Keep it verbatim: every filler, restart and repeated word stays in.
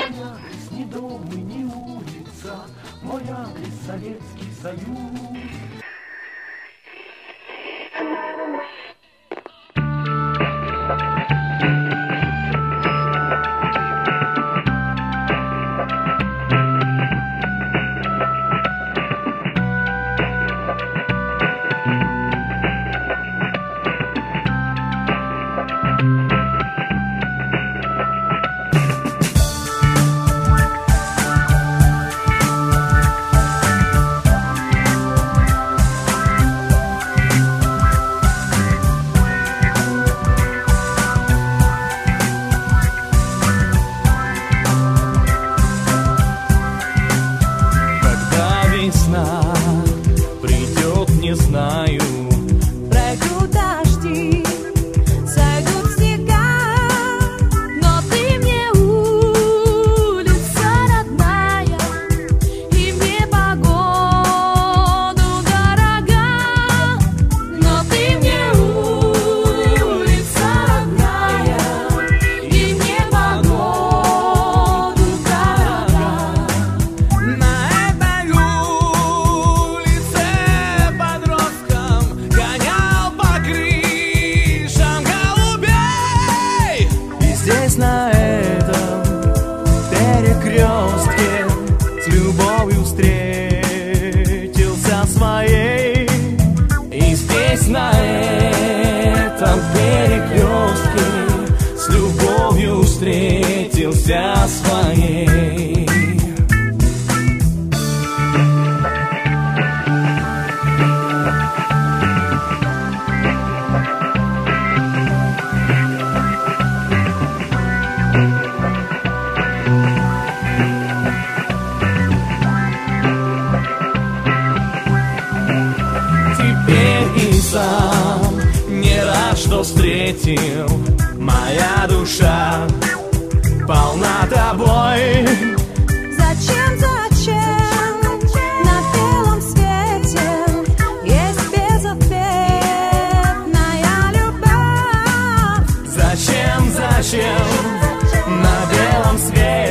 адрес ни дом и ни улица, мой адрес Советский Союз. Придет, не знаю. Пройдут дожди, сойдут снега, но ты мне улица родная, и мне погоду дорога. Но ты мне улица родная, и мне погоду дорога. На этой улице подростком гонял по крышам голубей. И здесь на этом перекрестке с любовью встретился своей. И здесь на этом перекрестке с любовью встретился своей. Теперь и сам не рад, что встретил. Моя душа полна тобой. Зачем, зачем на белом свете есть безответная любовь? Зачем, зачем на белом свете